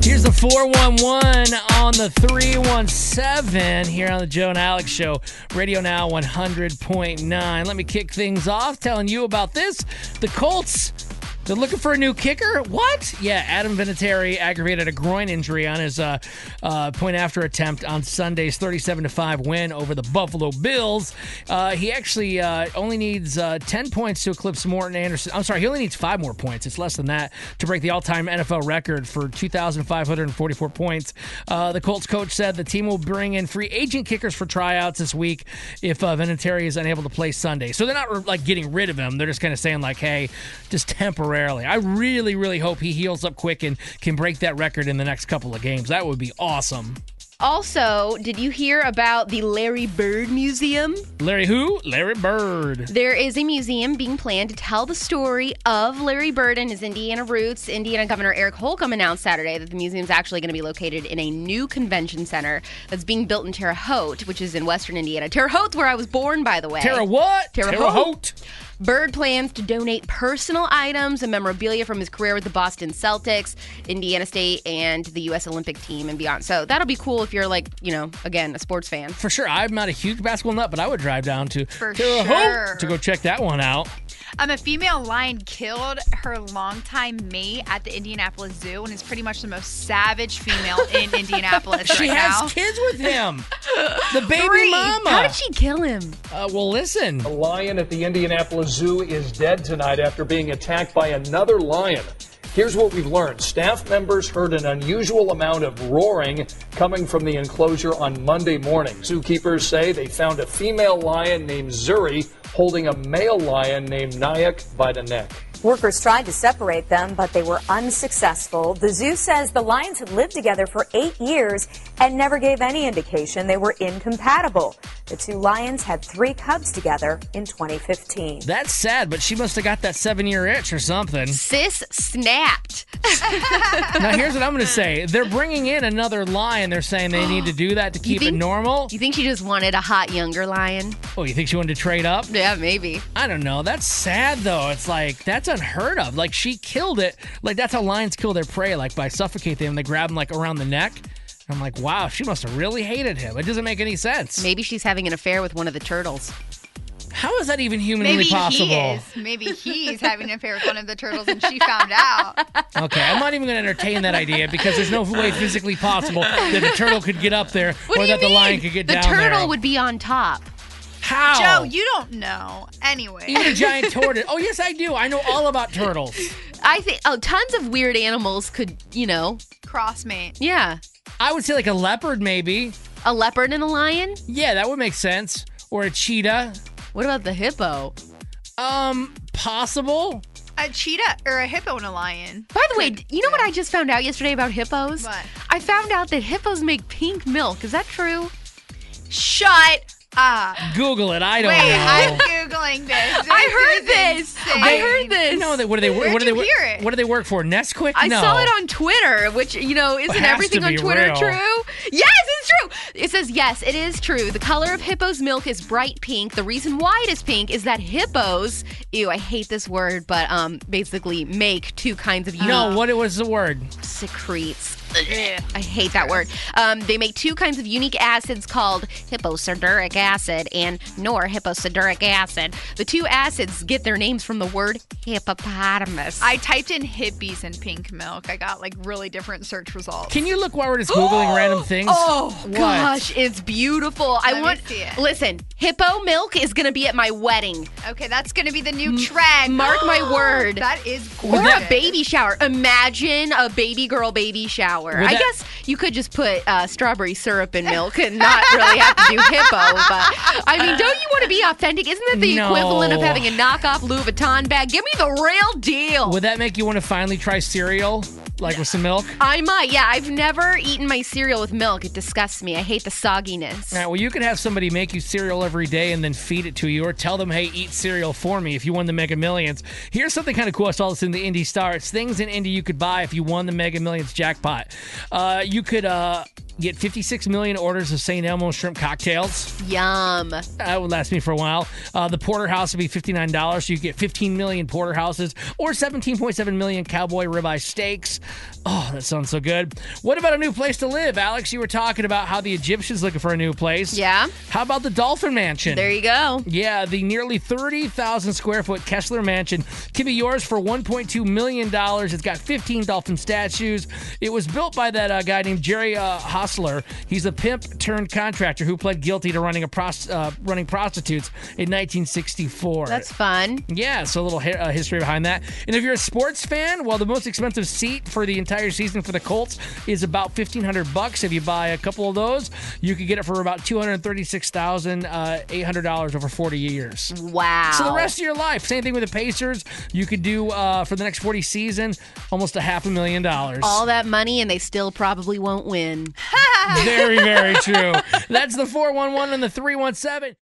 Here's the 411 on the 317 here on the Joe and Alex Show. Radio Now 100.9. Let me kick things off telling you about this. The Colts, they're looking for a new kicker? What? Yeah, Adam Vinatieri aggravated a groin injury on his point-after attempt on Sunday's 37-5 win over the Buffalo Bills. He actually only needs 10 points to eclipse Morton Anderson. I'm sorry, he only needs 5 more points. It's less than that to break the all-time NFL record for 2,544 points. The Colts coach said the team will bring in free agent kickers for tryouts this week if Vinatieri is unable to play Sunday. So they're not like getting rid of him. They're just kind of saying like, hey, just temporarily. I really, really hope he heals up quick and can break that record in the next couple of games. That would be awesome. Also, did you hear about the Larry Bird Museum? Larry who? Larry Bird. There is a museum being planned to tell the story of Larry Bird and his Indiana roots. Indiana Governor Eric Holcomb announced Saturday that the museum is actually going to be located in a new convention center that's being built in Terre Haute, which is in western Indiana. Terre Haute's where I was born, by the way. Terre what? Terre Haute. Bird plans to donate personal items and memorabilia from his career with the Boston Celtics, Indiana State, and the U.S. Olympic team and beyond. So that'll be cool if you're like, again, a sports fan. For sure. I'm not a huge basketball nut, but I would drive down to Terre Haute to go check that one out. A female lion killed her longtime mate at the Indianapolis Zoo and is pretty much the most savage female in Indianapolis She right now. has kids with him. The baby 3. mama. How did she kill him? Well, listen. A lion at the Indianapolis Zoo is dead tonight after being attacked by another lion. Here's what we've learned. Staff members heard an unusual amount of roaring coming from the enclosure on Monday morning. Zookeepers say they found a female lion named Zuri holding a male lion named Nayak by the neck. Workers tried to separate them, but they were unsuccessful. The zoo says the lions had lived together for 8 years and never gave any indication they were incompatible. The 2 lions had 3 cubs together in 2015. That's sad, but she must have got that 7-year itch or something. Sis snapped. Now, here's what I'm going to say. They're bringing in another lion. They're saying they need to do that to keep it normal. You think she just wanted a hot younger lion? Oh, you think she wanted to trade up? Yeah, maybe. I don't know. That's sad, though. It's like, that's unheard of. Like, she killed it. Like, that's how lions kill their prey, like by suffocate them. They grab them, like, around the neck. I'm like, wow, she must have really hated him. It doesn't make any sense. Maybe she's having an affair with one of the turtles. How is that even humanly possible? He is. Maybe he's having an affair with one of the turtles and she found out. Okay, I'm not even going to entertain that idea because there's no way physically possible that a turtle could get up there or that the lion could get down there. The turtle would be on top. How? Joe, you don't know. Anyway. Even a giant tortoise. Oh, yes, I do. I know all about turtles. I think tons of weird animals could, Crossmate. Yeah. I would say like a leopard, maybe. A leopard and a lion? Yeah, that would make sense. Or a cheetah. What about the hippo? Possible. A cheetah or a hippo and a lion. By the way, you know what I just found out yesterday about hippos? What? I found out that hippos make pink milk. Is that true? Shut up. Google it. I don't Wait, know. I'm Googling this. I heard this. Insane. I heard this. No, what do they Where'd you hear it? What do they work for? Nesquik? I No. saw it on Twitter, which, isn't has everything to on be Twitter real. true? Yes, it's true. It says, yes, it is true. The color of hippo's milk is bright pink. The reason why it is pink is that hippos, I hate this word, but basically make 2 kinds of unique No, what was the word? secretes. I hate that word. They make 2 kinds of unique acids called hipposiduric acid and norhipposiduric acid. The 2 acids get their names from the word hippopotamus. I typed in hippies and pink milk. I got really different search results. Can you look while we're just Googling random things? Oh, What? gosh, it's beautiful. Let me see it. Listen, hippo milk is going to be at my wedding. Okay, that's going to be the new trend. Mark my word. That is Or gorgeous. a baby shower. Imagine a baby girl baby shower. Would I that- guess you could just put strawberry syrup in milk and not really have to do hippo. But I mean, don't you want to be authentic? Isn't that the No. equivalent of having a knockoff Louis Vuitton bag? Give me the real deal. Would that make you want to finally try cereal? Like with some milk? I might. Yeah, I've never eaten my cereal with milk. It disgusts me. I hate the sogginess. All right, well, you could have somebody make you cereal every day and then feed it to you, or tell them, hey, eat cereal for me if you won the Mega Millions. Here's something kind of cool. I saw this in the Indy Star. It's things in Indy you could buy if you won the Mega Millions jackpot. You could get 56 million orders of St. Elmo shrimp cocktails. Yum. That would last me for a while. The porterhouse would be $59, so you get 15 million porterhouses or 17.7 million cowboy ribeye steaks. Oh, that sounds so good. What about a new place to live? Alex, you were talking about how the Egyptians looking for a new place. Yeah. How about the Dolphin Mansion? There you go. Yeah, the nearly 30,000 square foot Kessler Mansion can be yours for $1.2 million. It's got 15 dolphin statues. It was built by that guy named Jerry Hostler. He's a pimp turned contractor who pled guilty to running prostitutes in 1964. That's fun. Yeah, so a little history behind that. And if you're a sports fan, well, the most expensive seat for the entire season for the Colts is about $1,500. If you buy a couple of those, you could get it for about $236,800 over 40 years. Wow. So the rest of your life. Same thing with the Pacers. You could do for the next 40 season, almost $500,000. All that money and they still probably won't win. Very, very true. That's the 411 and the 317.